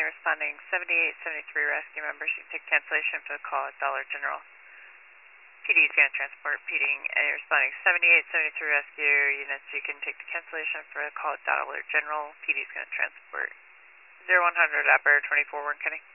responding 7873 rescue members. You can take cancellation for the call at Dollar General. PD is going to transport. PD responding 7873 rescue units. You can take the cancellation for the call at Dollar General. PD is going to transport. 0100 Operator 24 Warren County.